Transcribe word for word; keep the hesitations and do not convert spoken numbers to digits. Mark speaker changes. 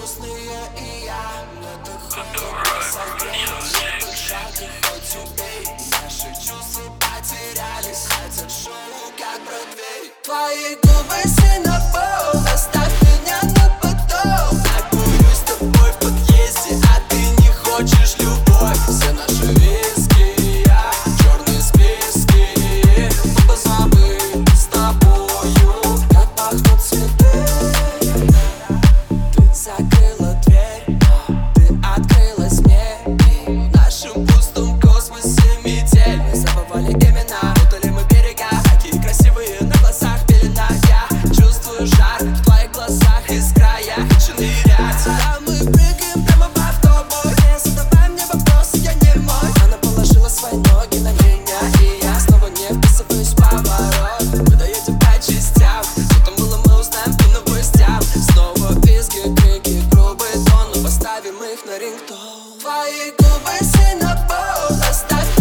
Speaker 1: грустные, и я мне так хочется согреть. Жалко, хоть убей. Наши чувства потерялись, хотят шоу, как Бродвей. Твои губы синабол, оставь меня на потом. Так боюсь с тобой в подъезде, а ты не хочешь любовь. Все наши виски, я черные списки. Мы позабыли с тобою, как пахнут цветы. Ты закрыла дверь, ты открылась мне. И в нашем пустом космосе метель. Мы забывали имена, путали мы берега. Какие красивые на глазах пелена. Я чувствую жар в твоих глазах, искра, я хочу нырять. Да, мы прыгаем прямо в автобус. Не задавай мне вопросы, я не мой. Она положила свои ноги на меня, и я снова не вписываюсь в поворот. Мы доедем по частям, что там было, мы узнаем по новостям. Снова визги, крики, грубый тон, но поставим их на рингтон. Твои губы синабол.